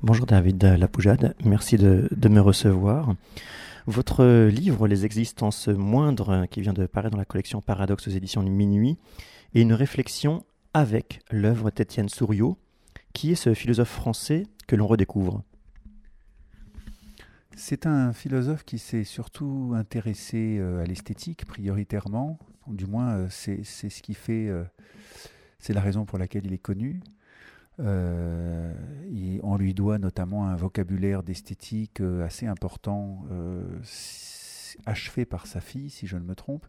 Bonjour David Lapoujade, merci de me recevoir. Votre livre Les existences moindres, qui vient de paraître dans la collection Paradoxe aux éditions de Minuit, est une réflexion avec l'œuvre d'Étienne Souriau, qui est ce philosophe français que l'on redécouvre. C'est un philosophe qui s'est surtout intéressé à l'esthétique prioritairement, du moins c'est ce qui fait, c'est la raison pour laquelle il est connu. On lui doit notamment un vocabulaire d'esthétique assez important, achevé par sa fille, si je ne me trompe,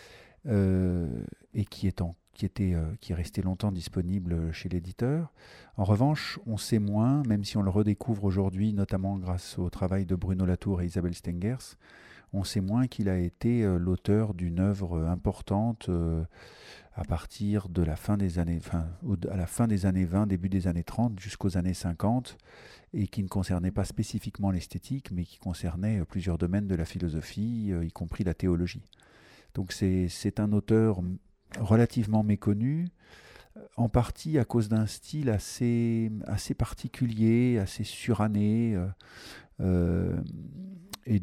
et qui est resté longtemps disponible chez l'éditeur. En revanche, on sait moins, même si on le redécouvre aujourd'hui, notamment grâce au travail de Bruno Latour et Isabelle Stengers, on sait moins qu'il a été l'auteur d'une œuvre importante à partir de la fin des années, à la fin des années 20, début des années 30, jusqu'aux années 50, et qui ne concernait pas spécifiquement l'esthétique, mais qui concernait plusieurs domaines de la philosophie, y compris la théologie. Donc c'est un auteur relativement méconnu, en partie à cause d'un style assez particulier, assez suranné, et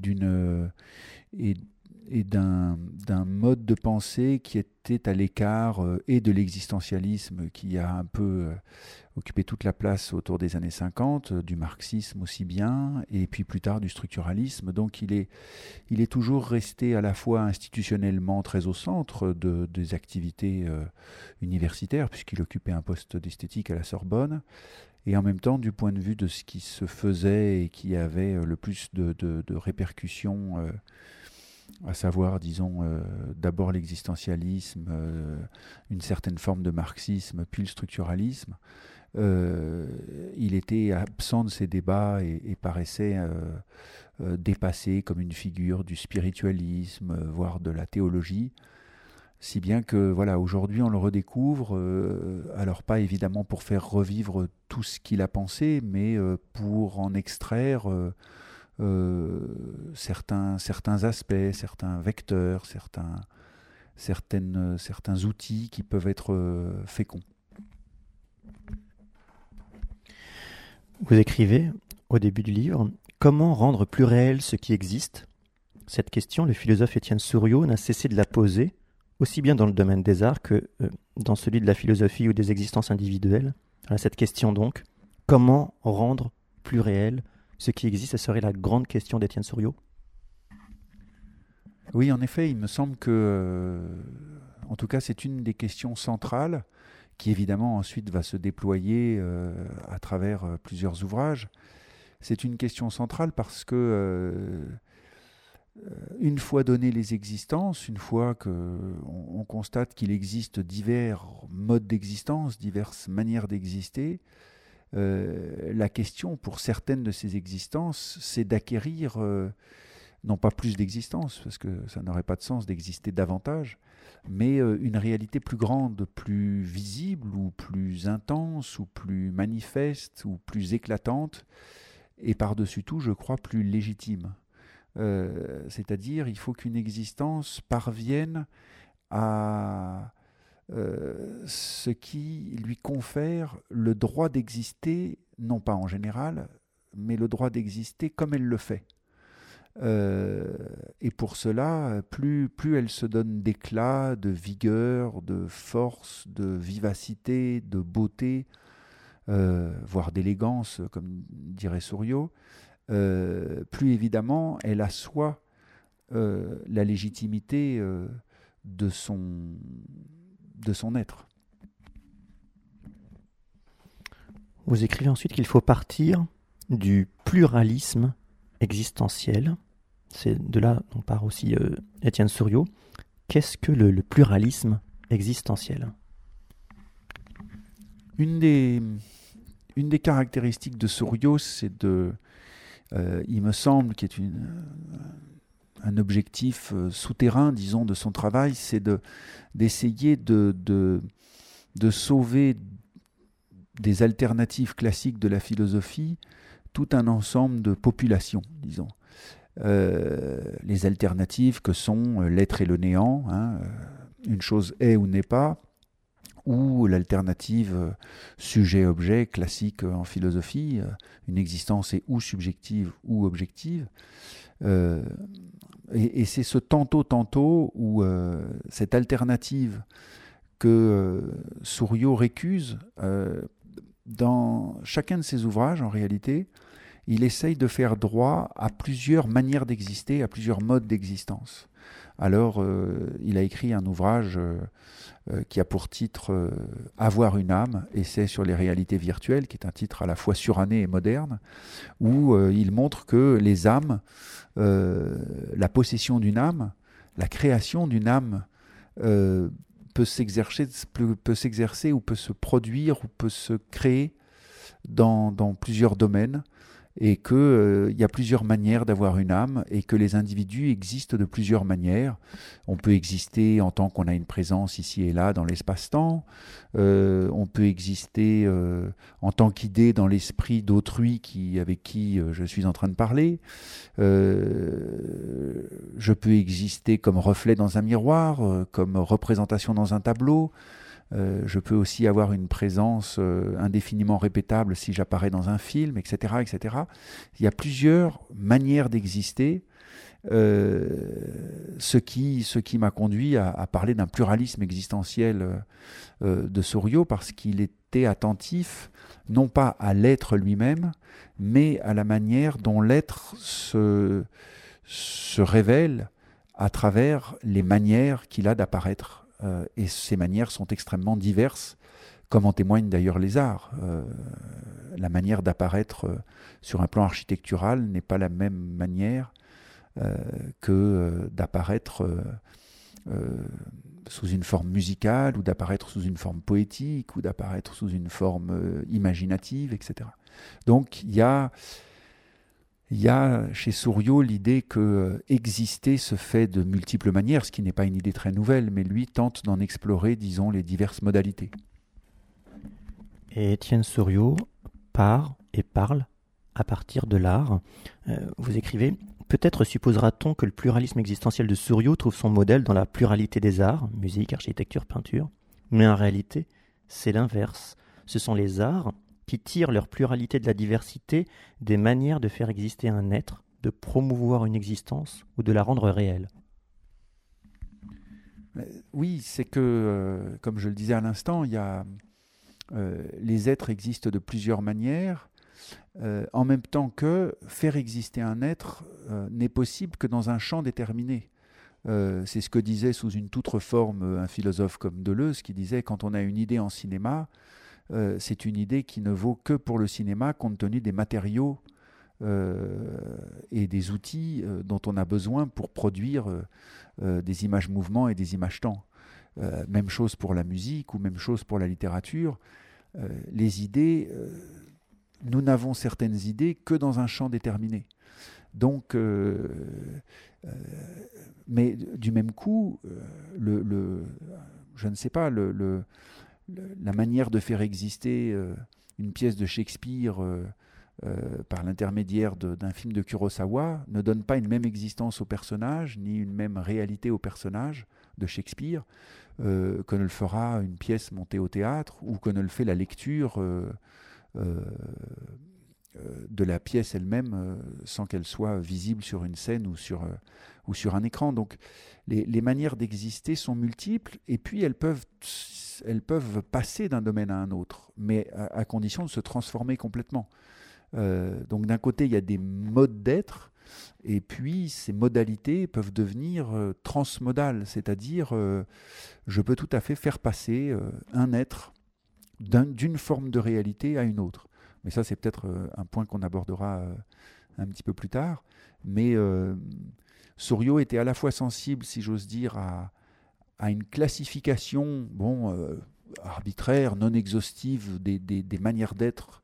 d'un mode de pensée qui était à l'écart et de l'existentialisme qui a un peu occupé toute la place autour des années 50, du marxisme aussi bien, et puis plus tard du structuralisme. Donc il est toujours resté à la fois institutionnellement très au centre des activités universitaires, puisqu'il occupait un poste d'esthétique à la Sorbonne, et en même temps, du point de vue de ce qui se faisait et qui avait le plus de répercussions, à savoir, disons, d'abord l'existentialisme, une certaine forme de marxisme, puis le structuralisme, il était absent de ces débats et paraissait dépassé comme une figure du spiritualisme, voire de la théologie. Si bien que voilà, aujourd'hui on le redécouvre, alors pas évidemment pour faire revivre tout ce qu'il a pensé, mais pour en extraire certains aspects, certains vecteurs, certains outils qui peuvent être féconds. Vous écrivez, au début du livre, « Comment rendre plus réel ce qui existe ?» Cette question, le philosophe Étienne Souriau n'a cessé de la poser, aussi bien dans le domaine des arts que dans celui de la philosophie ou des existences individuelles. Alors, cette question donc, comment rendre plus réel ce qui existe, ça serait la grande question d'Étienne Souriau? Oui, en effet, il me semble que, en tout cas, c'est une des questions centrales qui évidemment ensuite va se déployer à travers plusieurs ouvrages. C'est une question centrale parce que une fois données les existences, une fois qu'on constate qu'il existe divers modes d'existence, diverses manières d'exister, la question pour certaines de ces existences, c'est d'acquérir, non pas plus d'existence, parce que ça n'aurait pas de sens d'exister davantage, mais une réalité plus grande, plus visible, ou plus intense, ou plus manifeste, ou plus éclatante, et par-dessus tout, je crois, plus légitime. C'est-à-dire, il faut qu'une existence parvienne à ce qui lui confère le droit d'exister, non pas en général, mais le droit d'exister comme elle le fait. Et pour cela, plus elle se donne d'éclat, de vigueur, de force, de vivacité, de beauté, voire d'élégance, comme dirait Souriau, plus évidemment elle assoit la légitimité de son être. Vous écrivez ensuite qu'il faut partir du pluralisme existentiel. C'est de là dont part aussi Étienne Souriau. Qu'est-ce que le pluralisme existentiel? Une des caractéristiques de Souriau, c'est il me semble, qui est un objectif souterrain, disons, de son travail, c'est d'essayer de sauver des alternatives classiques de la philosophie tout un ensemble de populations, disons. Les alternatives que sont l'être et le néant, hein, une chose est ou n'est pas, ou l'alternative sujet-objet classique en philosophie, une existence est ou subjective ou objective. Et c'est ce tantôt ou cette alternative que Souriau récuse dans chacun de ses ouvrages. En réalité, il essaye de faire droit à plusieurs manières d'exister, à plusieurs modes d'existence. Alors, il a écrit un ouvrage qui a pour titre Avoir une âme, essai sur les réalités virtuelles, qui est un titre à la fois suranné et moderne, où il montre que les âmes, la possession d'une âme, la création d'une âme peut s'exercer ou peut se produire ou peut se créer dans plusieurs domaines, et qu'il y a plusieurs manières d'avoir une âme et que les individus existent de plusieurs manières. On peut exister en tant qu'on a une présence ici et là dans l'espace-temps, on peut exister en tant qu'idée dans l'esprit d'autrui avec qui je suis en train de parler, je peux exister comme reflet dans un miroir, comme représentation dans un tableau. Je peux aussi avoir une présence indéfiniment répétable si j'apparais dans un film, etc., etc. Il y a plusieurs manières d'exister, ce qui m'a conduit à parler d'un pluralisme existentiel de Souriau, parce qu'il était attentif, non pas à l'être lui-même, mais à la manière dont l'être se révèle à travers les manières qu'il a d'apparaître. Et ces manières sont extrêmement diverses, comme en témoignent d'ailleurs les arts. La manière d'apparaître sur un plan architectural n'est pas la même manière que d'apparaître sous une forme musicale, ou d'apparaître sous une forme poétique, ou d'apparaître sous une forme imaginative, etc. Donc il y a chez Souriau l'idée que exister se fait de multiples manières, ce qui n'est pas une idée très nouvelle, mais lui tente d'en explorer, disons, les diverses modalités. Et Étienne Souriau part et parle à partir de l'art. Vous écrivez « Peut-être supposera-t-on que le pluralisme existentiel de Souriau trouve son modèle dans la pluralité des arts, musique, architecture, peinture, mais en réalité, c'est l'inverse. Ce sont les arts qui tirent leur pluralité de la diversité des manières de faire exister un être, de promouvoir une existence ou de la rendre réelle. » Oui, c'est que, comme je le disais à l'instant, les êtres existent de plusieurs manières, en même temps que faire exister un être n'est possible que dans un champ déterminé. C'est ce que disait sous une toute autre forme un philosophe comme Deleuze, qui disait: quand on a une idée en cinéma, c'est une idée qui ne vaut que pour le cinéma, compte tenu des matériaux et des outils dont on a besoin pour produire des images mouvement et des images temps. Même chose pour la musique, ou même chose pour la littérature. Les idées, nous n'avons certaines idées que dans un champ déterminé. Donc, mais du même coup, je ne sais pas, la manière de faire exister une pièce de Shakespeare par l'intermédiaire d'un film de Kurosawa ne donne pas une même existence au personnage, ni une même réalité au personnage de Shakespeare que ne le fera une pièce montée au théâtre, ou que ne le fait la lecture de la pièce elle-même sans qu'elle soit visible sur une scène ou sur un écran. Donc les manières d'exister sont multiples, et puis elles peuvent passer d'un domaine à un autre, mais à condition de se transformer complètement. Donc d'un côté, il y a des modes d'être, et puis ces modalités peuvent devenir transmodales, c'est-à-dire je peux tout à fait faire passer un être d'une forme de réalité à une autre. Mais ça, c'est peut-être un point qu'on abordera un petit peu plus tard. Mais Souriau était à la fois sensible, si j'ose dire, à une classification arbitraire, non exhaustive des manières d'être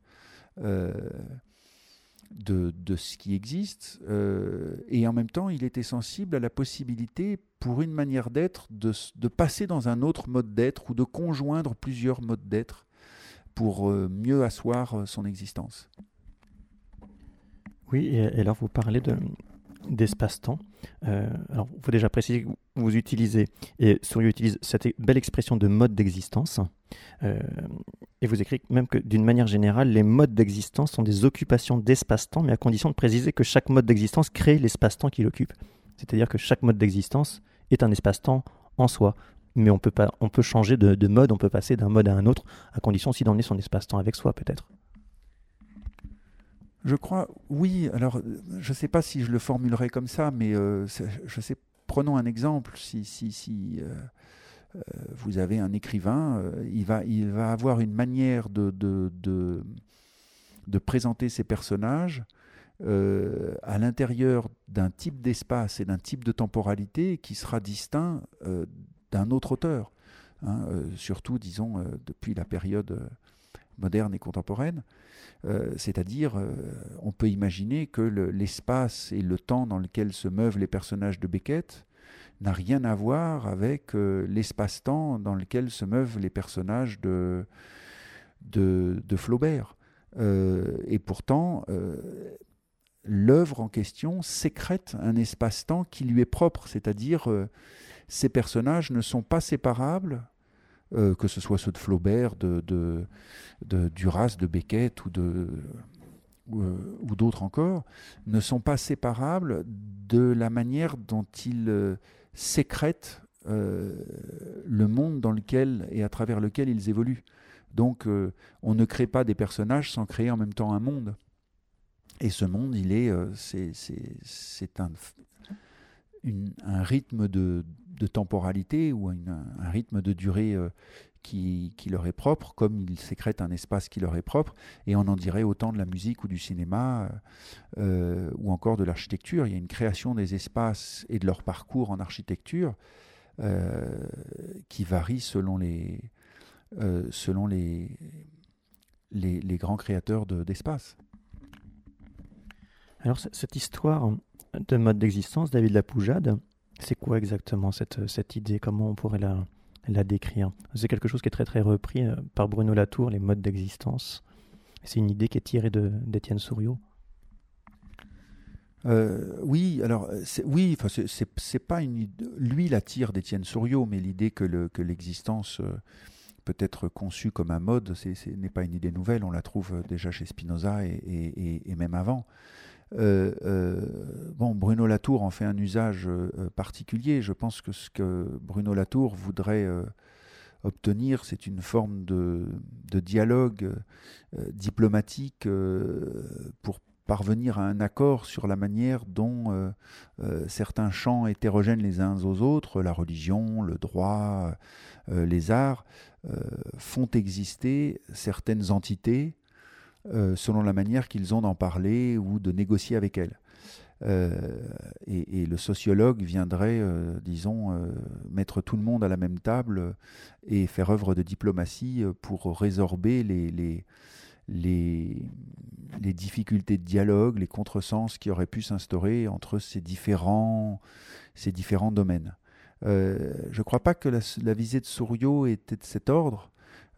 de ce qui existe, et en même temps il était sensible à la possibilité pour une manière d'être de passer dans un autre mode d'être, ou de conjoindre plusieurs modes d'être pour mieux asseoir son existence. Oui, et alors vous parlez d'espace-temps. Alors, il faut déjà préciser que vous utilisez, et Suryo utilise cette belle expression de mode d'existence, et vous écrivez même que d'une manière générale, les modes d'existence sont des occupations d'espace-temps, mais à condition de préciser que chaque mode d'existence crée l'espace-temps qu'il occupe. C'est-à-dire que chaque mode d'existence est un espace-temps en soi. Mais on peut changer de mode, on peut passer d'un mode à un autre, à condition aussi d'emmener son espace-temps avec soi, peut-être. Je crois, oui. Alors, je ne sais pas si je le formulerai comme ça, mais je sais. Prenons un exemple. Si vous avez un écrivain, il va avoir une manière de présenter ses personnages à l'intérieur d'un type d'espace et d'un type de temporalité qui sera distinct d'un autre auteur. Hein, surtout, disons, depuis la période moderne et contemporaine. C'est-à-dire, on peut imaginer que l'espace et le temps dans lequel se meuvent les personnages de Beckett n'a rien à voir avec l'espace-temps dans lequel se meuvent les personnages de Flaubert. Et pourtant, l'œuvre en question sécrète un espace-temps qui lui est propre, c'est-à-dire ces personnages ne sont pas séparables, que ce soit ceux de Flaubert, de Duras, de Beckett ou d'autres encore, ne sont pas séparables de la manière dont ils sécrètent le monde dans lequel et à travers lequel ils évoluent. Donc on ne crée pas des personnages sans créer en même temps un monde. Et ce monde, c'est un rythme de temporalité ou un rythme de durée qui leur est propre, comme ils sécrètent un espace qui leur est propre, et on en dirait autant de la musique ou du cinéma ou encore de l'architecture. Il y a une création des espaces et de leur parcours en architecture qui varie selon les grands créateurs d'espace. Alors, cette histoire de mode d'existence, David Lapoujade, c'est quoi exactement cette idée? Comment on pourrait la décrire? C'est quelque chose qui est très très repris par Bruno Latour, les modes d'existence. C'est une idée qui est tirée d'Étienne Souriau. Oui, alors oui, c'est pas une idée. Lui la tire d'Étienne Souriau, mais l'idée que l'existence peut être conçue comme un mode, n'est pas une idée nouvelle. On la trouve déjà chez Spinoza et même avant. Bon, Bruno Latour en fait un usage particulier. Je pense que ce que Bruno Latour voudrait obtenir, c'est une forme de dialogue diplomatique pour parvenir à un accord sur la manière dont certains champs hétérogènes les uns aux autres, la religion, le droit, les arts, font exister certaines entités selon la manière qu'ils ont d'en parler ou de négocier avec elles. Et le sociologue viendrait, mettre tout le monde à la même table et faire œuvre de diplomatie pour résorber les difficultés de dialogue, les contresens qui auraient pu s'instaurer entre ces différents domaines. Je ne crois pas que la visée de Souriau était de cet ordre,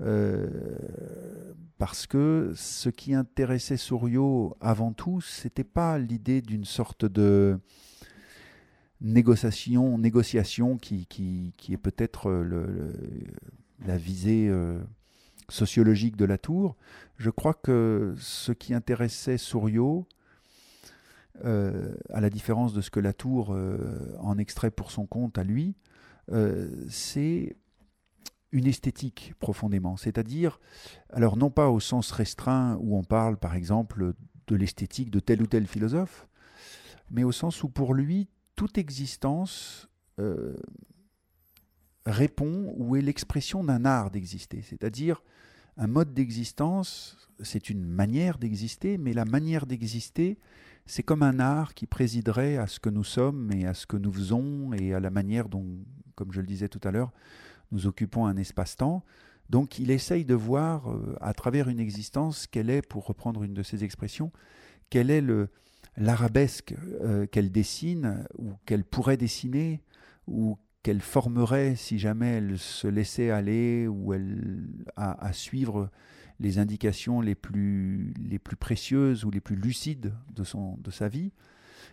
parce que ce qui intéressait Souriau avant tout, c'était pas l'idée d'une sorte de négociation qui est peut-être la visée sociologique de Latour. Je crois que ce qui intéressait Souriau, à la différence de ce que Latour en extrait pour son compte à lui, c'est une esthétique profondément, c'est-à-dire, alors non pas au sens restreint où on parle par exemple de l'esthétique de tel ou tel philosophe, mais au sens où pour lui, toute existence répond ou est l'expression d'un art d'exister, c'est-à-dire un mode d'existence, c'est une manière d'exister, mais la manière d'exister, c'est comme un art qui présiderait à ce que nous sommes et à ce que nous faisons et à la manière dont, comme je le disais tout à l'heure, nous occupons un espace-temps. Donc il essaye de voir à travers une existence quelle est, pour reprendre une de ses expressions, quel est l'arabesque qu'elle dessine ou qu'elle pourrait dessiner ou qu'elle formerait si jamais elle se laissait aller ou elle à suivre les indications les plus précieuses ou les plus lucides de sa vie.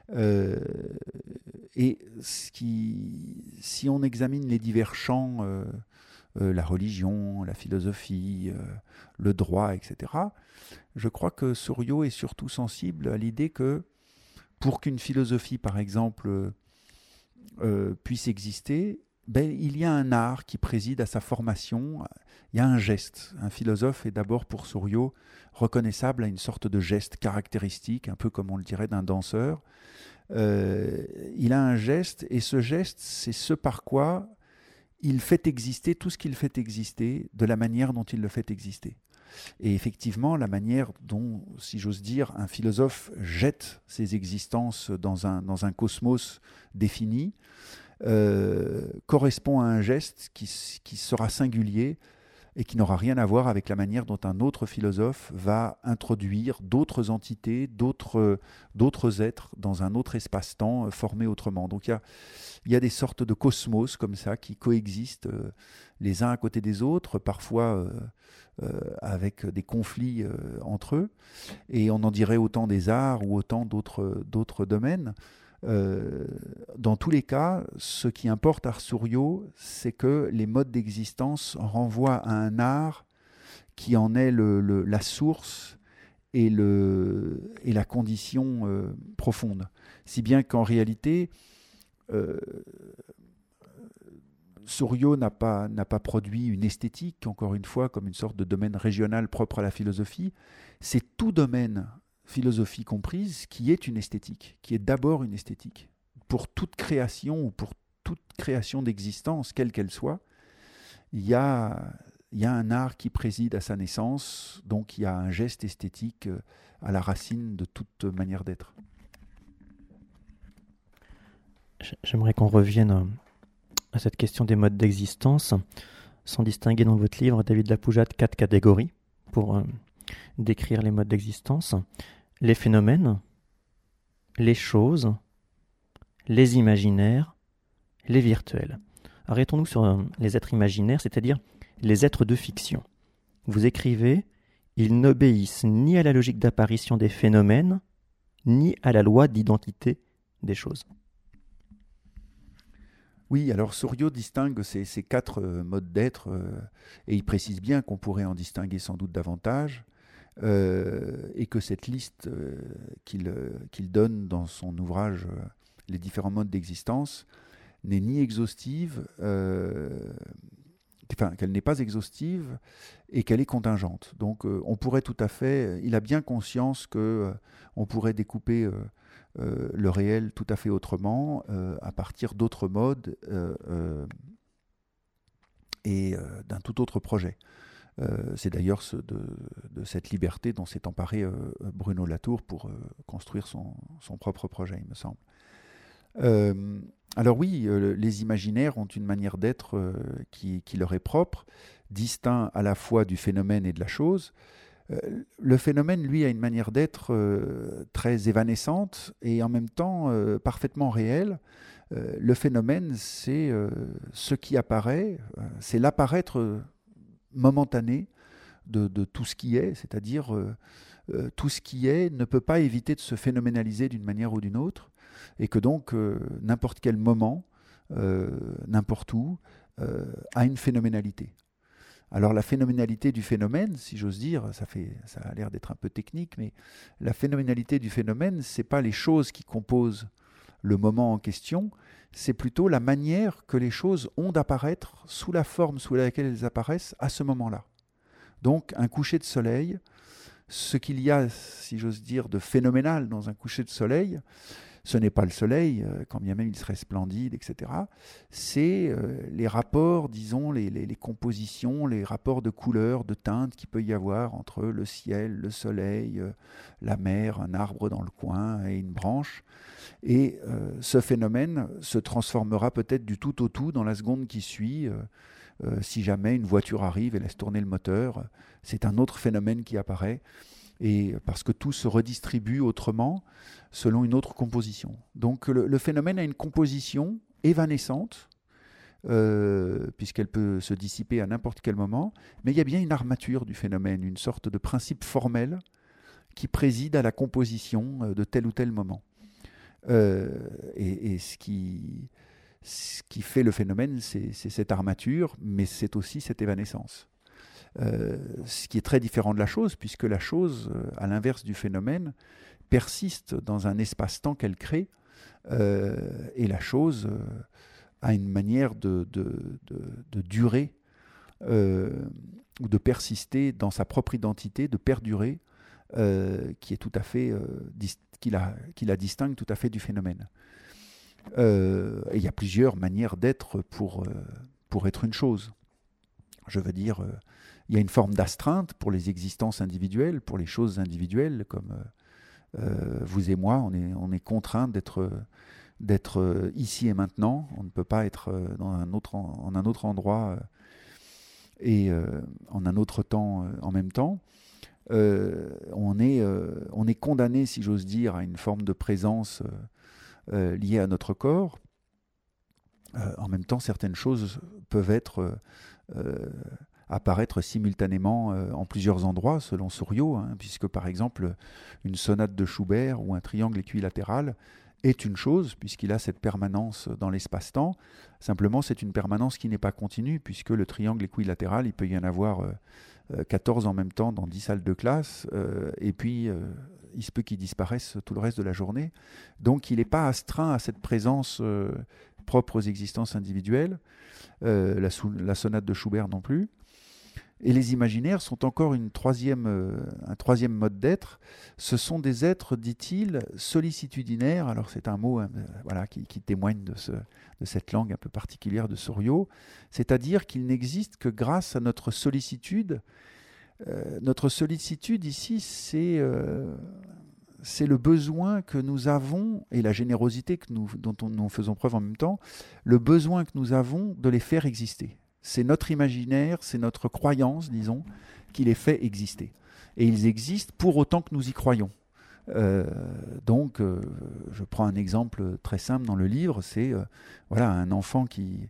Et si on examine les divers champs, la religion, la philosophie, le droit, etc., je crois que Souriau est surtout sensible à l'idée que pour qu'une philosophie, par exemple, puisse exister, il y a un art qui préside à sa formation, il y a un geste. Un philosophe est d'abord pour Souriau reconnaissable à une sorte de geste caractéristique, un peu comme on le dirait d'un danseur. Il a un geste, et ce geste, c'est ce par quoi il fait exister tout ce qu'il fait exister de la manière dont il le fait exister. Et effectivement, la manière dont, si j'ose dire, un philosophe jette ses existences dans un cosmos défini correspond à un geste qui sera singulier et qui n'aura rien à voir avec la manière dont un autre philosophe va introduire d'autres entités, d'autres êtres dans un autre espace-temps formé autrement. Donc il y a des sortes de cosmos comme ça qui coexistent les uns à côté des autres, parfois avec des conflits entre eux, et on en dirait autant des arts ou autant d'autres domaines. Dans tous les cas, ce qui importe à Souriau, c'est que les modes d'existence renvoient à un art qui en est la source et la condition profonde. Si bien qu'en réalité, Souriau n'a pas produit une esthétique, encore une fois, comme une sorte de domaine régional propre à la philosophie. C'est tout domaine, philosophie comprise, qui est une esthétique, qui est d'abord une esthétique. Pour toute création ou pour toute création d'existence, quelle qu'elle soit, il y a un art qui préside à sa naissance, donc il y a un geste esthétique à la racine de toute manière d'être. J'aimerais qu'on revienne à cette question des modes d'existence, sans distinguer dans votre livre, David Lapoujade, 4 catégories pour décrire les modes d'existence. Les phénomènes, les choses, les imaginaires, les virtuels. Arrêtons-nous sur les êtres imaginaires, c'est-à-dire les êtres de fiction. Vous écrivez « Ils n'obéissent ni à la logique d'apparition des phénomènes, ni à la loi d'identité des choses ». Oui, alors Souriau distingue ces 4 modes d'être, et il précise bien qu'on pourrait en distinguer sans doute davantage, et que cette liste qu'il donne dans son ouvrage Les différents modes d'existence n'est ni exhaustive, qu'elle n'est pas exhaustive et qu'elle est contingente. Donc on pourrait tout à fait, il a bien conscience qu'on pourrait découper le réel tout à fait autrement, à partir d'autres modes et d'un tout autre projet. C'est d'ailleurs de cette liberté dont s'est emparé Bruno Latour pour construire son propre projet, il me semble. Alors oui, les imaginaires ont une manière d'être qui leur est propre, distinct à la fois du phénomène et de la chose. Le phénomène, lui, a une manière d'être très évanescente et en même temps parfaitement réelle. Le phénomène, c'est ce qui apparaît, c'est l'apparaître momentané de tout ce qui est, c'est-à-dire tout ce qui est ne peut pas éviter de se phénoménaliser d'une manière ou d'une autre, et que donc n'importe quel moment, n'importe où, a une phénoménalité. Alors la phénoménalité du phénomène, si j'ose dire, ça a l'air d'être un peu technique, mais la phénoménalité du phénomène, c'est pas les choses qui composent le moment en question, c'est plutôt la manière que les choses ont d'apparaître sous la forme sous laquelle elles apparaissent à ce moment-là. Donc un coucher de soleil, ce qu'il y a, si j'ose dire, de phénoménal dans un coucher de soleil, ce n'est pas le soleil, quand bien même il serait splendide, etc. C'est les rapports, disons, les compositions, les rapports de couleurs, de teintes qu'il peut y avoir entre le ciel, le soleil, la mer, un arbre dans le coin et une branche. Et ce phénomène se transformera peut-être du tout au tout dans la seconde qui suit. Si jamais une voiture arrive et laisse tourner le moteur, c'est un autre phénomène qui apparaît. Et parce que tout se redistribue autrement, selon une autre composition. Donc le phénomène a une composition évanescente, puisqu'elle peut se dissiper à n'importe quel moment, mais il y a bien une armature du phénomène, une sorte de principe formel qui préside à la composition de tel ou tel moment. Et ce qui fait le phénomène, c'est cette armature, mais c'est aussi cette évanescence. Ce qui est très différent de la chose, puisque la chose, à l'inverse du phénomène, persiste dans un espace-temps qu'elle crée, et la chose a une manière de durer, ou de persister dans sa propre identité, de perdurer, qui est tout à fait qui la distingue tout à fait du phénomène. Et il y a plusieurs manières d'être pour être une chose. Je veux dire, il y a une forme d'astreinte pour les existences individuelles, pour les choses individuelles, comme vous et moi, on est contraints d'être ici et maintenant. On ne peut pas être en un autre endroit et en un autre temps en même temps. On est condamné, si j'ose dire, à une forme de présence liée à notre corps. En même temps, certaines choses peuvent apparaître simultanément en plusieurs endroits, selon Souriau, puisque par exemple, une sonate de Schubert ou un triangle équilatéral est une chose, puisqu'il a cette permanence dans l'espace-temps. Simplement, c'est une permanence qui n'est pas continue, puisque le triangle équilatéral, il peut y en avoir 14 en même temps dans 10 salles de classe, et puis il se peut qu'ils disparaissent tout le reste de la journée. Donc il n'est pas astreint à cette présence propre aux existences individuelles, la sonate de Schubert non plus. Et les imaginaires sont encore un troisième mode d'être. Ce sont des êtres, dit-il, sollicitudinaires. Alors c'est un mot qui témoigne de cette langue un peu particulière de Souriau. C'est-à-dire qu'il n'existe que grâce à notre sollicitude. Notre sollicitude ici, c'est le besoin que nous avons, et la générosité dont nous faisons preuve en même temps, le besoin que nous avons de les faire exister. C'est notre imaginaire, c'est notre croyance, disons, qui les fait exister. Et ils existent pour autant que nous y croyons. Donc, je prends un exemple très simple dans le livre, c'est un enfant qui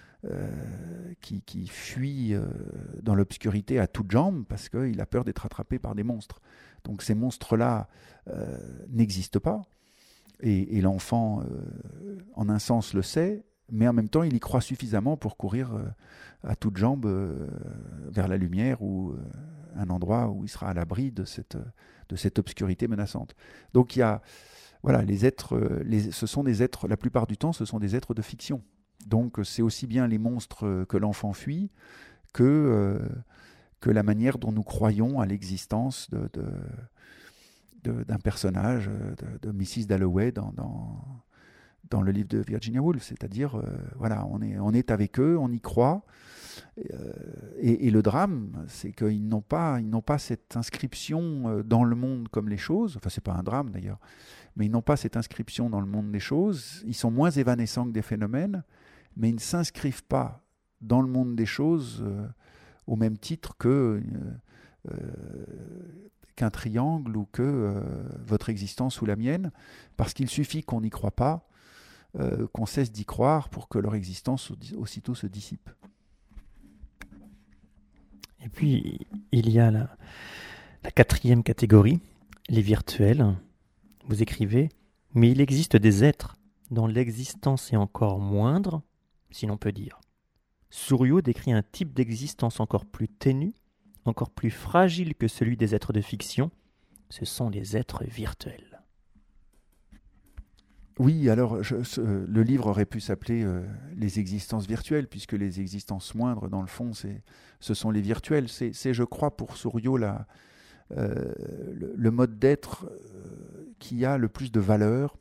fuit dans l'obscurité à toutes jambes parce qu'il a peur d'être attrapé par des monstres. Donc ces monstres-là n'existent pas. Et l'enfant, en un sens, le sait, mais en même temps, il y croit suffisamment pour courir à toutes jambes vers la lumière ou un endroit où il sera à l'abri de cette obscurité menaçante. Donc il y a, les êtres, ce sont des êtres, la plupart du temps, ce sont des êtres de fiction. Donc c'est aussi bien les monstres que l'enfant fuit que la manière dont nous croyons à l'existence d'un personnage, de Mrs. Dalloway dans le livre de Virginia Woolf, c'est-à-dire, on est avec eux, on y croit, et le drame, c'est qu'ils n'ont pas cette inscription dans le monde comme les choses, enfin c'est pas un drame d'ailleurs, mais ils n'ont pas cette inscription dans le monde des choses, ils sont moins évanescents que des phénomènes, mais ils ne s'inscrivent pas dans le monde des choses au même titre qu'un triangle ou que votre existence ou la mienne, parce qu'il suffit qu'on n'y croit pas, qu'on cesse d'y croire pour que leur existence aussitôt se dissipe. Et puis, il y a la quatrième catégorie, les virtuels. Vous écrivez « Mais il existe des êtres dont l'existence est encore moindre, si l'on peut dire. » Souriau décrit un type d'existence encore plus ténu, encore plus fragile que celui des êtres de fiction. Ce sont les êtres virtuels. Oui, alors le livre aurait pu s'appeler Les existences virtuelles, puisque les existences moindres, dans le fond, ce sont les virtuels. C'est, je crois, pour Souriau, le mode d'être qui a le plus de valeur.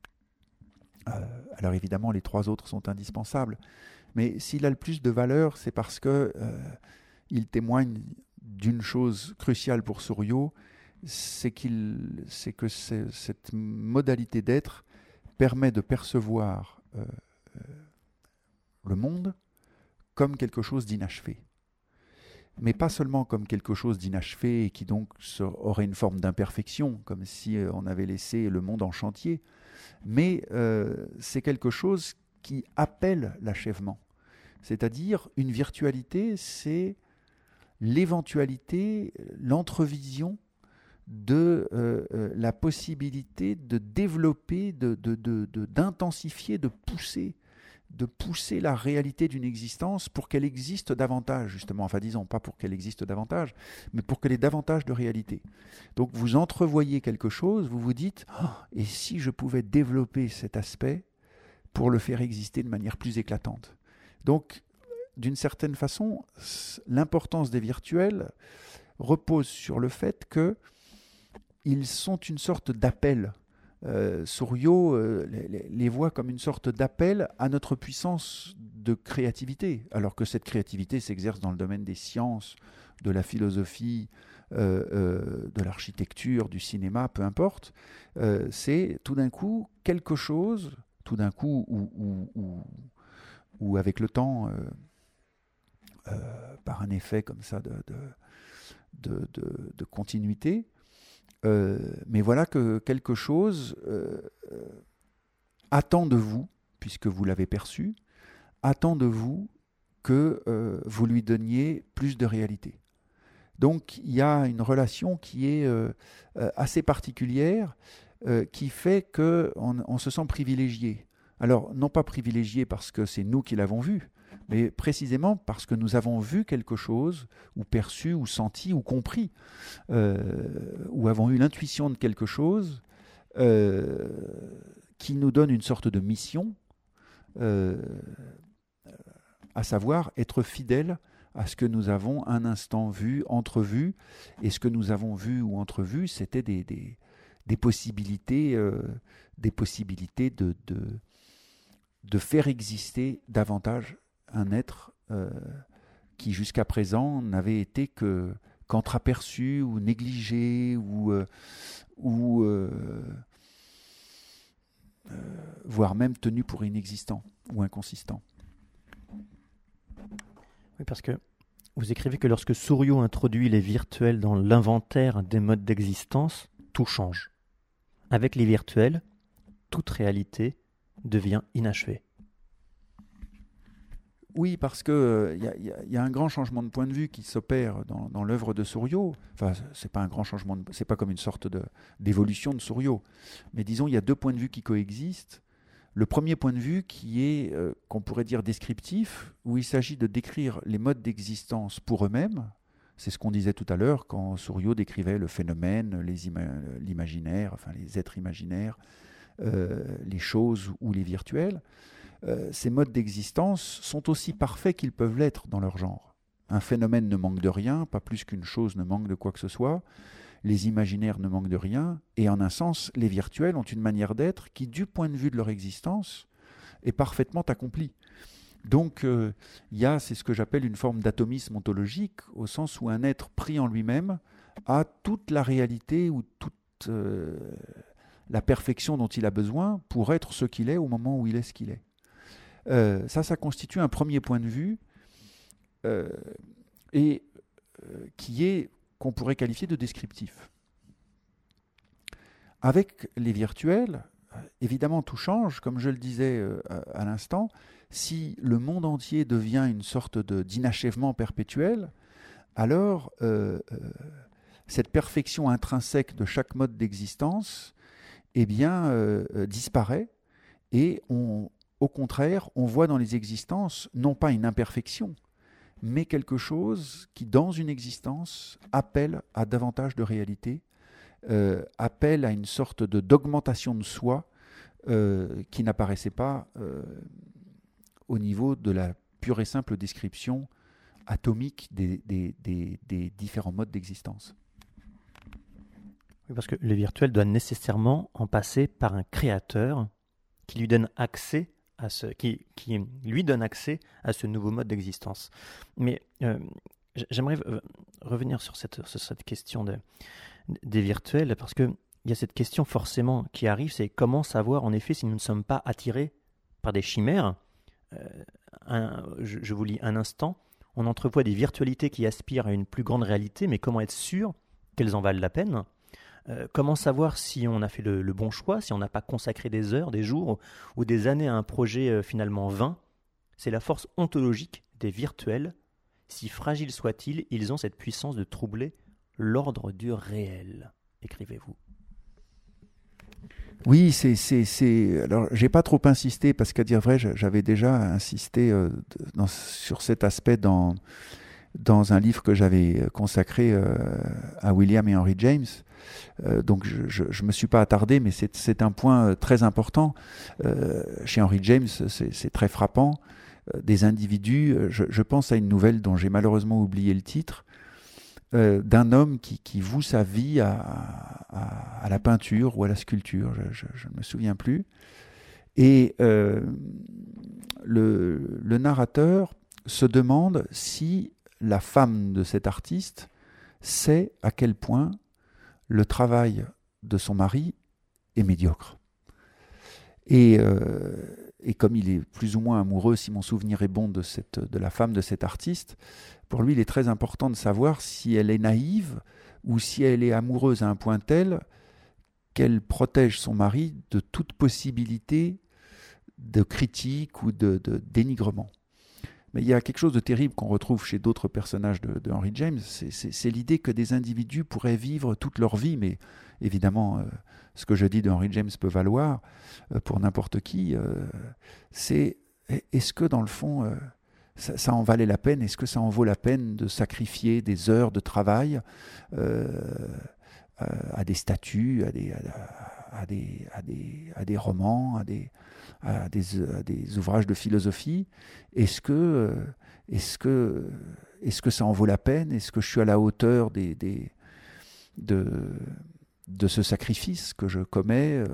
Alors évidemment, les trois autres sont indispensables. Mais s'il a le plus de valeur, c'est parce qu'il témoigne d'une chose cruciale pour Souriau, c'est que cette modalité d'être permet de percevoir le monde comme quelque chose d'inachevé. Mais pas seulement comme quelque chose d'inachevé et qui donc aurait une forme d'imperfection, comme si on avait laissé le monde en chantier, mais c'est quelque chose qui appelle l'achèvement. C'est-à-dire, une virtualité, c'est l'éventualité, l'entrevision de la possibilité de développer, d'intensifier, de pousser la réalité d'une existence pour qu'elle existe davantage, justement. Enfin, disons, pas pour qu'elle existe davantage, mais pour qu'elle ait davantage de réalité. Donc, vous entrevoyez quelque chose, vous vous dites, oh, et si je pouvais développer cet aspect pour le faire exister de manière plus éclatante. Donc, d'une certaine façon, l'importance des virtuels repose sur le fait qu'ils sont une sorte d'appel. Souriau les voit comme une sorte d'appel à notre puissance de créativité, alors que cette créativité s'exerce dans le domaine des sciences, de la philosophie, de l'architecture, du cinéma, peu importe. C'est tout d'un coup quelque chose, tout d'un coup, ou avec le temps, par un effet comme ça de continuité, mais voilà que quelque chose attend de vous, puisque vous l'avez perçu, attend de vous que vous lui donniez plus de réalité. Donc il y a une relation qui est assez particulière, qui fait qu'on se sent privilégié. Alors, non pas privilégié parce que c'est nous qui l'avons vu, mais précisément parce que nous avons vu quelque chose, ou perçu, ou senti, ou compris, ou avons eu l'intuition de quelque chose qui nous donne une sorte de mission, à savoir être fidèle à ce que nous avons un instant vu, entrevu, et ce que nous avons vu ou entrevu, c'était des possibilités, de faire exister davantage un être qui jusqu'à présent n'avait été qu'entreaperçu ou négligé ou voire même tenu pour inexistant ou inconsistant. Oui, parce que vous écrivez que lorsque Souriau introduit les virtuels dans l'inventaire des modes d'existence, tout change. Avec les virtuels, toute réalité devient inachevée. Oui, parce que y a un grand changement de point de vue qui s'opère dans l'œuvre de Souriau. Enfin, c'est pas un grand changement, c'est pas comme une sorte d'évolution de Souriau. Mais disons, il y a deux points de vue qui coexistent. Le premier point de vue qui est, qu'on pourrait dire descriptif, où il s'agit de décrire les modes d'existence pour eux-mêmes. C'est ce qu'on disait tout à l'heure quand Souriau décrivait le phénomène, l'imaginaire, enfin les êtres imaginaires, les choses ou les virtuels. Ces modes d'existence sont aussi parfaits qu'ils peuvent l'être dans leur genre. Un phénomène ne manque de rien, pas plus qu'une chose ne manque de quoi que ce soit. Les imaginaires ne manquent de rien, et en un sens, les virtuels ont une manière d'être qui, du point de vue de leur existence, est parfaitement accomplie. Donc, c'est ce que j'appelle une forme d'atomisme ontologique, au sens où un être pris en lui-même a toute la réalité ou toute la perfection dont il a besoin pour être ce qu'il est au moment où il est ce qu'il est. Ça constitue un premier point de vue qu'on pourrait qualifier de descriptif. Avec les virtuels, évidemment tout change, comme je le disais à l'instant. Si le monde entier devient une sorte d'inachèvement perpétuel, alors cette perfection intrinsèque de chaque mode d'existence disparaît, et au contraire, on voit dans les existences non pas une imperfection, mais quelque chose qui, dans une existence, appelle à davantage de réalité, appelle à une sorte d'augmentation de soi qui n'apparaissait pas au niveau de la pure et simple description atomique des différents modes d'existence. Oui, parce que le virtuel doit nécessairement en passer par un créateur qui lui donne accès qui lui donne accès à ce nouveau mode d'existence. Mais j'aimerais revenir sur cette question des virtuels, parce qu'il y a cette question forcément qui arrive, c'est comment savoir en effet si nous ne sommes pas attirés par des chimères. Je vous lis un instant. On entrevoit des virtualités qui aspirent à une plus grande réalité, mais comment être sûr qu'elles en valent la peine ? Comment savoir si on a fait le bon choix, si on n'a pas consacré des heures, des jours ou des années à un projet finalement vain ? C'est la force ontologique des virtuels. Si fragiles soient-ils, ils ont cette puissance de troubler l'ordre du réel. écrivez-vous? Oui, alors, j'ai pas trop insisté parce qu'à dire vrai, j'avais déjà insisté sur cet aspect dans un livre que j'avais consacré à William et Henry James. Donc je me suis pas attardé, mais c'est un point très important. Chez Henry James, c'est très frappant. Des individus, je pense à une nouvelle dont j'ai malheureusement oublié le titre, d'un homme qui voue sa vie à la peinture ou à la sculpture, je ne me souviens plus. Et le narrateur se demande si la femme de cet artiste sait à quel point le travail de son mari est médiocre. Et comme il est plus ou moins amoureux, si mon souvenir est bon, de la femme de cet artiste, pour lui, il est très important de savoir si elle est naïve ou si elle est amoureuse à un point tel qu'elle protège son mari de toute possibilité de critique ou de dénigrement. Mais il y a quelque chose de terrible qu'on retrouve chez d'autres personnages de Henry James, c'est l'idée que des individus pourraient vivre toute leur vie, mais évidemment, ce que je dis de Henry James peut valoir pour n'importe qui, c'est est-ce que dans le fond, ça en valait la peine? Est-ce que ça en vaut la peine de sacrifier des heures de travail à des statues, à des romans, à des ouvrages de philosophie? Est-ce que ça en vaut la peine? Est-ce que je suis à la hauteur de ce sacrifice que je commets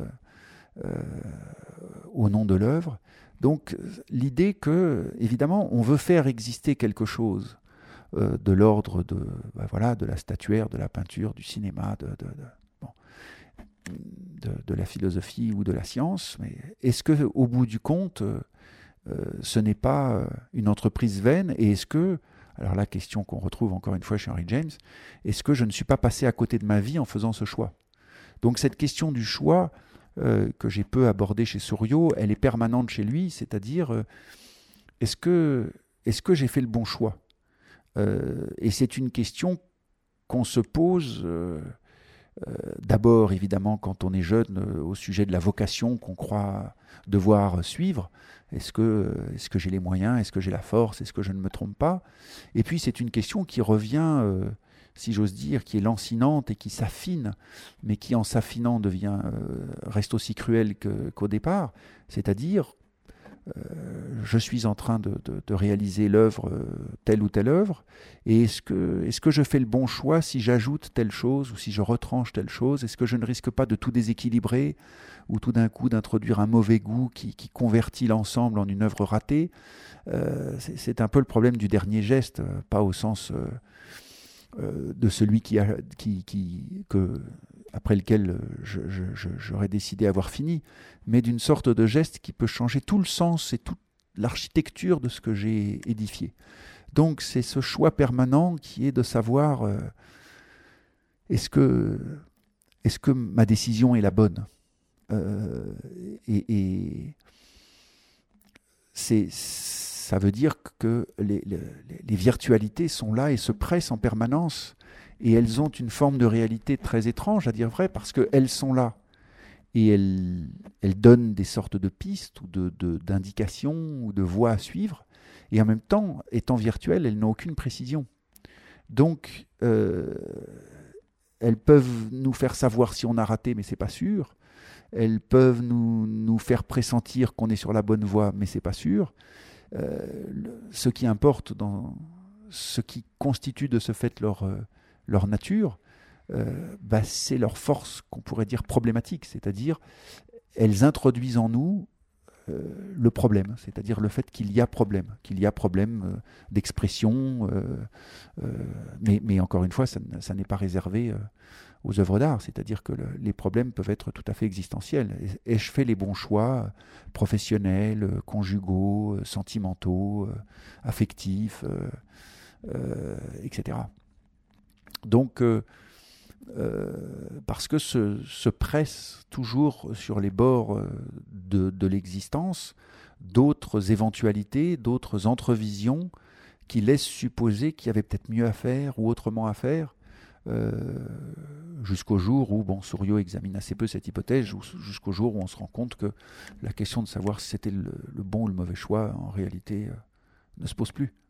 au nom de l'œuvre? Donc l'idée que, évidemment, on veut faire exister quelque chose de l'ordre de la statuaire, de la peinture, du cinéma, de la philosophie ou de la science, mais est-ce que, au bout du compte, ce n'est pas une entreprise vaine? Et est-ce que, alors la question qu'on retrouve encore une fois chez Henry James, est-ce que je ne suis pas passé à côté de ma vie en faisant ce choix? Donc cette question du choix que j'ai peu abordée chez Souriau, elle est permanente chez lui, c'est-à-dire est-ce que j'ai fait le bon choix? Et c'est une question qu'on se pose d'abord, évidemment, quand on est jeune, au sujet de la vocation qu'on croit devoir suivre. Est-ce que j'ai les moyens? Est-ce que j'ai la force? Est-ce que je ne me trompe pas? Et puis, c'est une question qui revient, si j'ose dire, qui est lancinante et qui s'affine, mais qui, en s'affinant, reste aussi cruelle qu'au départ. C'est-à-dire, je suis en train de réaliser l'œuvre, telle ou telle œuvre, et est-ce que je fais le bon choix si j'ajoute telle chose ou si je retranche telle chose? Est-ce que je ne risque pas de tout déséquilibrer ou tout d'un coup d'introduire un mauvais goût qui convertit l'ensemble en une œuvre ratée? C'est un peu le problème du dernier geste, pas au sens de celui après lequel j'aurais décidé avoir fini, mais d'une sorte de geste qui peut changer tout le sens et toute l'architecture de ce que j'ai édifié. Donc c'est ce choix permanent qui est de savoir est-ce que ma décision est la bonne? Et ça veut dire que les virtualités sont là et se pressent en permanence. Et elles ont une forme de réalité très étrange, à dire vrai, parce qu'elles sont là. Et elles donnent des sortes de pistes ou d'indications ou de voies à suivre. Et en même temps, étant virtuelles, elles n'ont aucune précision. Donc, elles peuvent nous faire savoir si on a raté, mais ce n'est pas sûr. Elles peuvent nous faire pressentir qu'on est sur la bonne voie, mais ce n'est pas sûr. Ce qui importe dans ce qui constitue de ce fait leur nature, c'est leur force qu'on pourrait dire problématique, c'est-à-dire elles introduisent en nous le problème, c'est-à-dire le fait qu'il y a problème d'expression, mais encore une fois, ça n'est pas réservé aux œuvres d'art, c'est-à-dire que les problèmes peuvent être tout à fait existentiels. Ai-je fait les bons choix professionnels, conjugaux, sentimentaux, affectifs, etc. Donc, parce que se pressent toujours sur les bords de l'existence d'autres éventualités, d'autres entrevisions qui laissent supposer qu'il y avait peut-être mieux à faire ou autrement à faire. jusqu'au jour où Souriau examine assez peu cette hypothèse, jusqu'au jour où on se rend compte que la question de savoir si c'était le bon ou le mauvais choix, en réalité, ne se pose plus.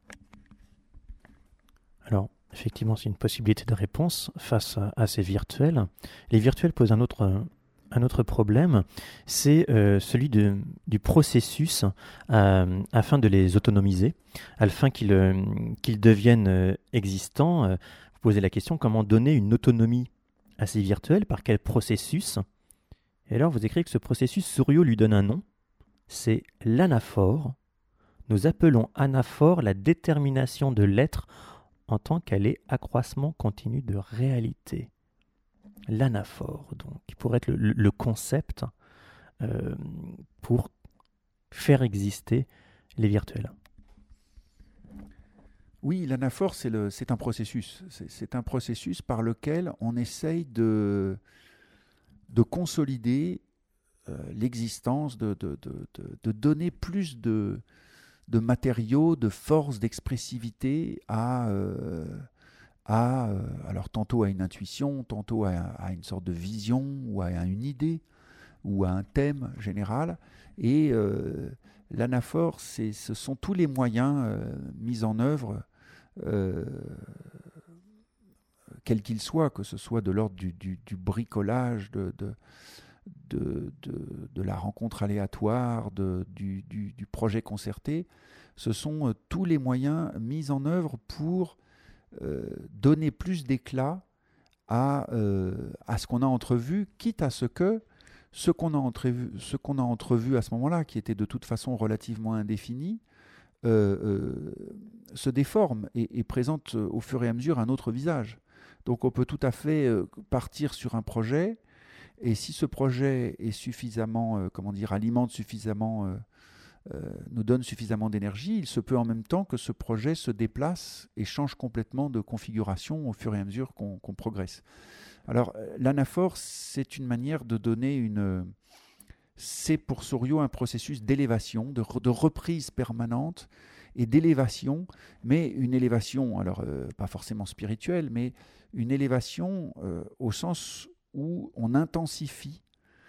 Alors, effectivement, c'est une possibilité de réponse face à ces virtuels. Les virtuels posent un autre problème, c'est celui du processus afin de les autonomiser, afin qu'ils deviennent existants. Vous posez la question, comment donner une autonomie à ces virtuels, par quel processus? Et alors vous écrivez que ce processus, Souriau lui donne un nom, c'est l'anaphore. Nous appelons anaphore la détermination de l'être en tant qu'elle est accroissement continu de réalité. L'anaphore, donc, qui pourrait être le concept pour faire exister les virtuels. Oui, l'anaphore, c'est un processus. C'est un processus par lequel on essaye de consolider l'existence, de donner plus de matériaux, de force, d'expressivité alors tantôt à une intuition, tantôt à une sorte de vision, ou à une idée, ou à un thème général. Et l'anaphore, ce sont tous les moyens mis en œuvre, quels qu'ils soient, que ce soit de l'ordre du bricolage, de la rencontre aléatoire, du projet concerté. Ce sont tous les moyens mis en œuvre pour donner plus d'éclat à ce qu'on a entrevu, quitte à ce qu'on a entrevu à ce moment-là, qui était de toute façon relativement indéfini, se déforme et présente au fur et à mesure un autre visage. Donc on peut tout à fait partir sur un projet, et si ce projet est suffisamment, alimente suffisamment, nous donne suffisamment d'énergie, il se peut en même temps que ce projet se déplace et change complètement de configuration au fur et à mesure qu'on progresse. Alors l'anaphore, c'est une manière de donner c'est pour Souriau un processus d'élévation, de reprise permanente et d'élévation, mais une élévation, alors pas forcément spirituelle, mais une élévation au sens où on intensifie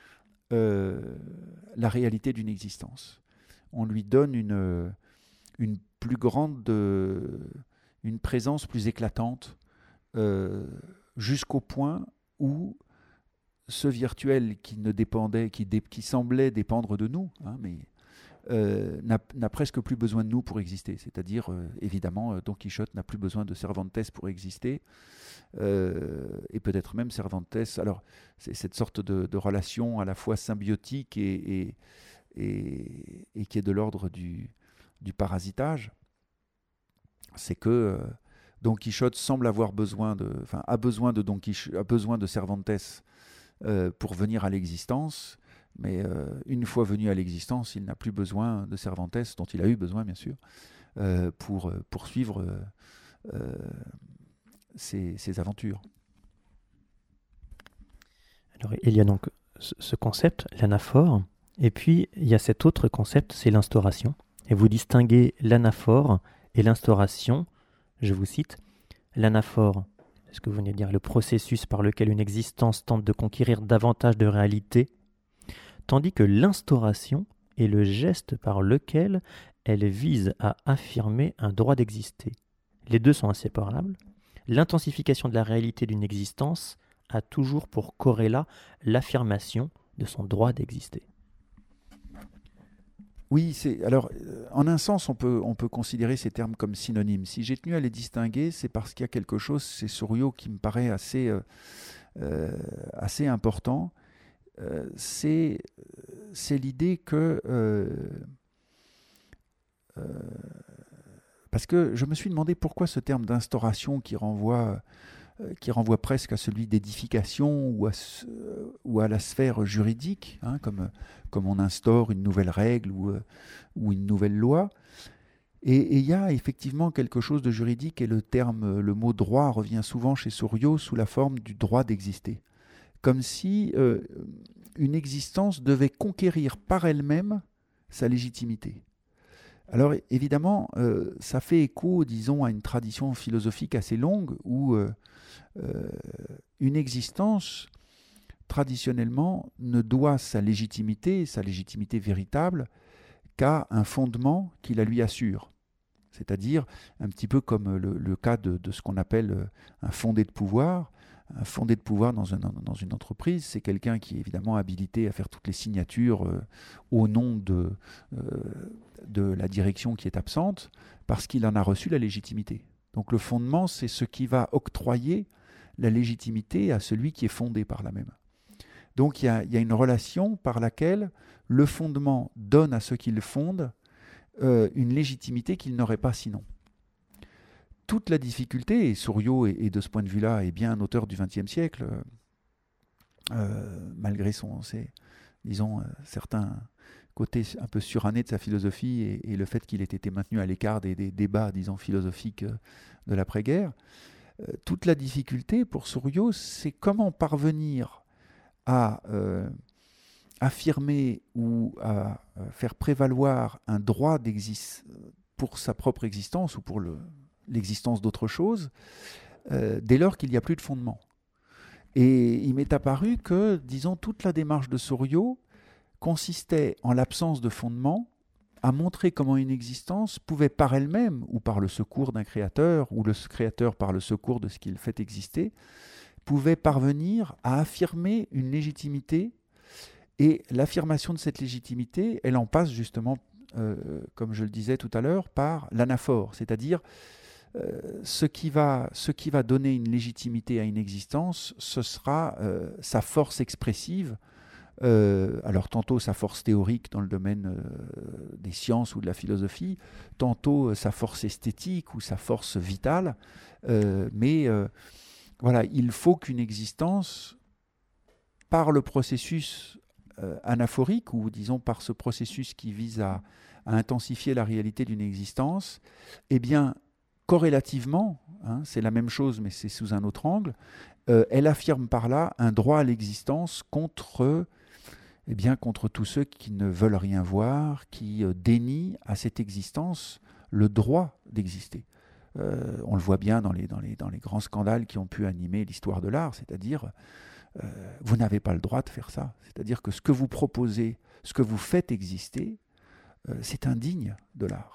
la réalité d'une existence. On lui donne une plus grande, une présence plus éclatante, jusqu'au point où ce virtuel qui ne dépendait, qui semblait dépendre de nous, mais n'a presque plus besoin de nous pour exister. C'est-à-dire, évidemment, Don Quichotte n'a plus besoin de Cervantes pour exister, et peut-être même Cervantes. Alors, c'est cette sorte de relation à la fois symbiotique et qui est de l'ordre du parasitage. C'est que Don Quichotte semble avoir besoin a besoin de Don Quichotte, a besoin de Cervantes pour venir à l'existence, mais une fois venu à l'existence, il n'a plus besoin de Cervantes, dont il a eu besoin bien sûr, pour poursuivre ses aventures. Alors, il y a donc ce concept, l'anaphore, et puis il y a cet autre concept, c'est l'instauration. Et vous distinguez l'anaphore et l'instauration. Je vous cite, l'anaphore, c'est ce que vous venez de dire, le processus par lequel une existence tente de conquérir davantage de réalité, tandis que l'instauration est le geste par lequel elle vise à affirmer un droit d'exister. Les deux sont inséparables. L'intensification de la réalité d'une existence a toujours pour corrélat l'affirmation de son droit d'exister. Oui, alors en un sens, on peut considérer ces termes comme synonymes. Si j'ai tenu à les distinguer, c'est parce qu'il y a quelque chose, c'est Souriau, qui me paraît assez important. C'est l'idée que parce que je me suis demandé pourquoi ce terme d'instauration qui renvoie presque à celui d'édification ou à la sphère juridique, comme on instaure une nouvelle règle ou une nouvelle loi. Et il y a effectivement quelque chose de juridique, et le mot droit revient souvent chez Souriau sous la forme du droit d'exister. Comme si une existence devait conquérir par elle-même sa légitimité. Alors évidemment, ça fait écho, disons, à une tradition philosophique assez longue où une existence, traditionnellement, ne doit sa légitimité véritable, qu'à un fondement qui la lui assure. C'est-à-dire un petit peu comme le cas de ce qu'on appelle un fondé de pouvoir. Un fondé de pouvoir dans une entreprise, c'est quelqu'un qui est évidemment habilité à faire toutes les signatures au nom de la direction qui est absente, parce qu'il en a reçu la légitimité. Donc le fondement, c'est ce qui va octroyer la légitimité à celui qui est fondé par la même. Donc il y a une relation par laquelle le fondement donne à ceux qui le fondent une légitimité qu'ils n'auraient pas sinon. Toute la difficulté, et Souriau est de ce point de vue-là est bien un auteur du XXe siècle, malgré certains côtés un peu surannés de sa philosophie et le fait qu'il ait été maintenu à l'écart des débats, disons, philosophiques de l'après-guerre, toute la difficulté pour Souriau, c'est comment parvenir à affirmer ou à faire prévaloir un droit pour sa propre existence ou pour l'existence d'autre chose, dès lors qu'il n'y a plus de fondement. Et il m'est apparu que, disons, toute la démarche de Souriau consistait, en l'absence de fondement, à montrer comment une existence pouvait par elle-même, ou par le secours d'un créateur, ou le créateur par le secours de ce qu'il fait exister, pouvait parvenir à affirmer une légitimité. Et l'affirmation de cette légitimité, elle en passe justement, comme je le disais tout à l'heure, par l'anaphore, c'est-à-dire ce qui va donner une légitimité à une existence, ce sera sa force expressive, alors tantôt sa force théorique dans le domaine des sciences ou de la philosophie, tantôt sa force esthétique ou sa force vitale, mais voilà, il faut qu'une existence, par le processus anaphorique, ou disons par ce processus qui vise à intensifier la réalité d'une existence, eh bien, corrélativement, c'est la même chose mais c'est sous un autre angle, elle affirme par là un droit à l'existence contre tous ceux qui ne veulent rien voir, qui dénient à cette existence le droit d'exister. On le voit bien dans les grands scandales qui ont pu animer l'histoire de l'art, c'est-à-dire vous n'avez pas le droit de faire ça. C'est-à-dire que ce que vous proposez, ce que vous faites exister, c'est indigne de l'art.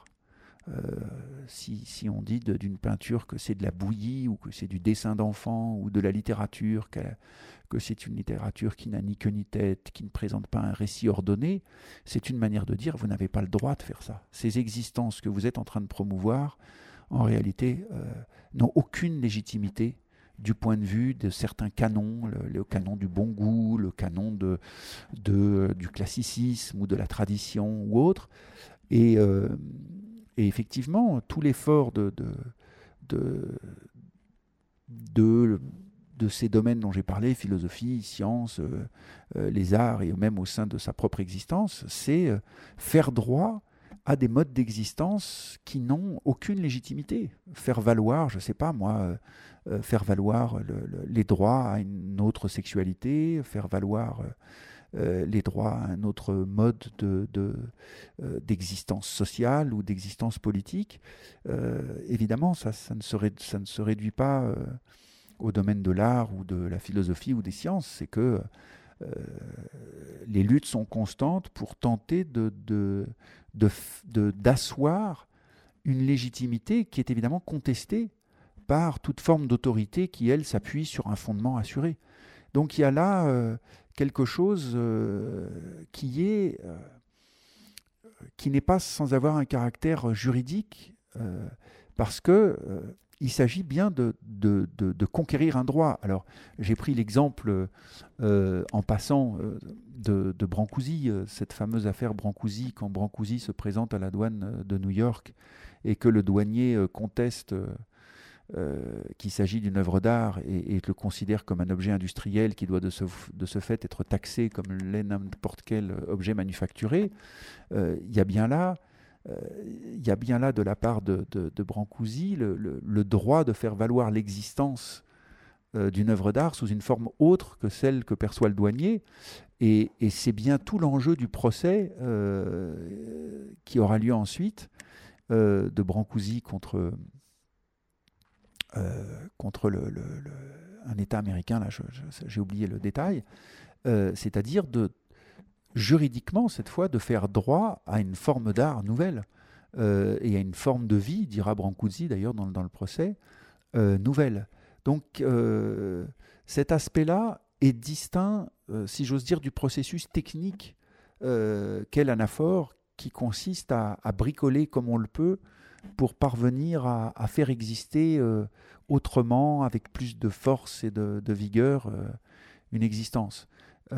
Si on dit d'une peinture que c'est de la bouillie ou que c'est du dessin d'enfant ou de la littérature, que c'est une littérature qui n'a ni queue ni tête, qui ne présente pas un récit ordonné, c'est une manière de dire vous n'avez pas le droit de faire ça. Ces existences que vous êtes en train de promouvoir, en réalité, n'ont aucune légitimité du point de vue de certains canons, le canon du bon goût, le canon du classicisme ou de la tradition ou autre. Et effectivement, tout l'effort de ces domaines dont j'ai parlé, philosophie, sciences, les arts, et même au sein de sa propre existence, c'est faire droit à des modes d'existence qui n'ont aucune légitimité. Faire valoir, je ne sais pas moi, faire valoir les droits à une autre sexualité, faire valoir les droits à un autre mode d'existence sociale ou d'existence politique. Évidemment, ça ne se réduit pas au domaine de l'art ou de la philosophie ou des sciences. C'est que les luttes sont constantes pour tenter d'asseoir une légitimité qui est évidemment contestée par toute forme d'autorité qui, elle, s'appuie sur un fondement assuré. Donc il y a là quelque chose qui n'est pas sans avoir un caractère juridique, parce que il s'agit bien de conquérir un droit. Alors, j'ai pris l'exemple, en passant, de Brancusi, cette fameuse affaire Brancusi, quand Brancusi se présente à la douane de New York et que le douanier conteste qu'il s'agit d'une œuvre d'art et le considère comme un objet industriel qui doit de ce fait être taxé comme n'importe quel objet manufacturé. Il y a bien là de la part de Brancusi le droit de faire valoir l'existence d'une œuvre d'art sous une forme autre que celle que perçoit le douanier. Et c'est bien tout l'enjeu du procès qui aura lieu ensuite, de Brancusi contre un État américain, là, j'ai oublié le détail, c'est-à-dire juridiquement, cette fois, de faire droit à une forme d'art nouvelle et à une forme de vie, dira Brancusi d'ailleurs dans le procès, nouvelle. Donc cet aspect-là est distinct, si j'ose dire, du processus technique qu'est l'anaphore, qui consiste à bricoler comme on le peut pour parvenir à faire exister autrement, avec plus de force et de vigueur, une existence.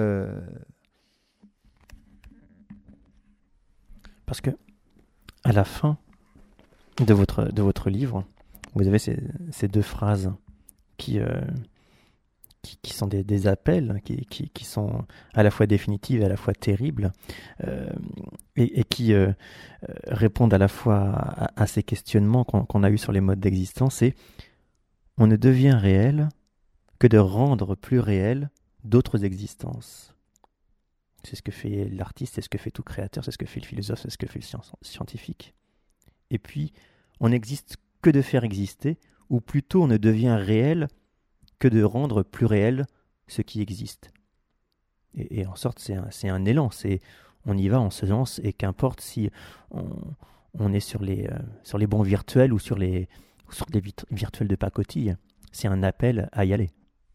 Parce que à la fin de votre livre, vous avez ces deux phrases qui sont des appels, qui sont à la fois définitives et à la fois terribles, et qui répondent à la fois à ces questionnements qu'on a eus sur les modes d'existence. Et on ne devient réel que de rendre plus réel d'autres existences. C'est ce que fait l'artiste, c'est ce que fait tout créateur, c'est ce que fait le philosophe, c'est ce que fait le scientifique. Et puis, on n'existe que de faire exister, ou plutôt on ne devient réel que de rendre plus réel ce qui existe. Et en sorte, c'est un élan, on y va, on se lance, et qu'importe si on est sur les bons virtuels ou sur des virtuels de pacotille, c'est un appel à y aller.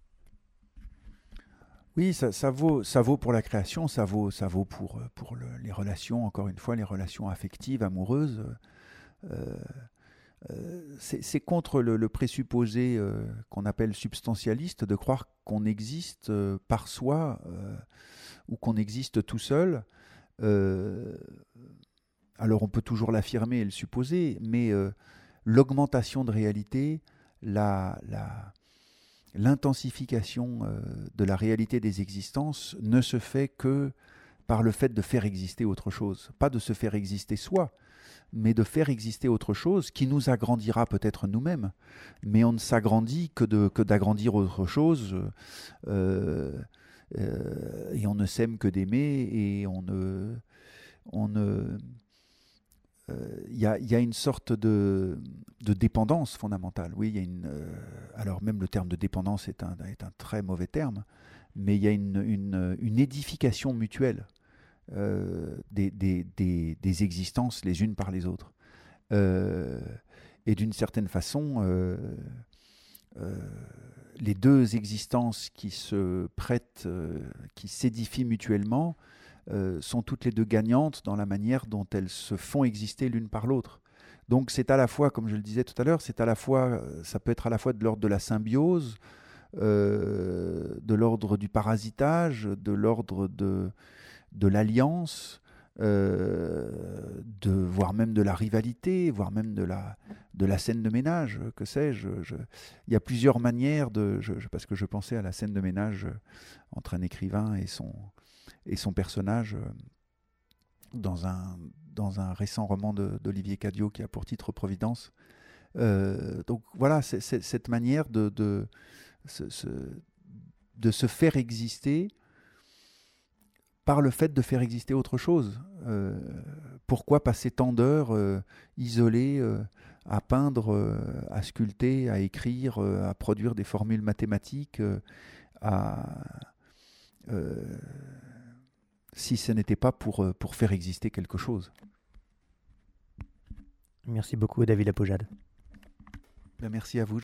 Oui, ça vaut pour la création, ça vaut pour les relations, encore une fois, les relations affectives, amoureuses. C'est contre le présupposé qu'on appelle substantialiste de croire qu'on existe par soi ou qu'on existe tout seul. Alors on peut toujours l'affirmer et le supposer, mais l'augmentation de réalité, l'intensification de la réalité des existences ne se fait que par le fait de faire exister autre chose. Pas de se faire exister soi, mais de faire exister autre chose qui nous agrandira peut-être nous-mêmes. Mais on ne s'agrandit que d'agrandir autre chose, et on ne s'aime que d'aimer, et il y a une sorte de dépendance fondamentale. Oui, il y a alors même le terme de dépendance est un très mauvais terme, mais il y a une édification mutuelle des existences les unes par les autres. Et d'une certaine façon, les deux existences qui se prêtent, qui s'édifient mutuellement, sont toutes les deux gagnantes dans la manière dont elles se font exister l'une par l'autre. Donc c'est à la fois, comme je le disais tout à l'heure, ça peut être à la fois de l'ordre de la symbiose, de l'ordre du parasitage, de l'ordre de l'alliance, voire même de la rivalité, voire même de la scène de ménage, que sais-je. Il y a plusieurs manières parce que je pensais à la scène de ménage entre un écrivain et son personnage dans un récent roman d'Olivier Cadiot qui a pour titre Providence. Donc voilà, c'est cette manière de se faire exister par le fait de faire exister autre chose. Pourquoi passer tant d'heures isolées à peindre, à sculpter, à écrire, à produire des formules mathématiques, si ce n'était pas pour faire exister quelque chose. Merci beaucoup, David Apojade. Merci à vous.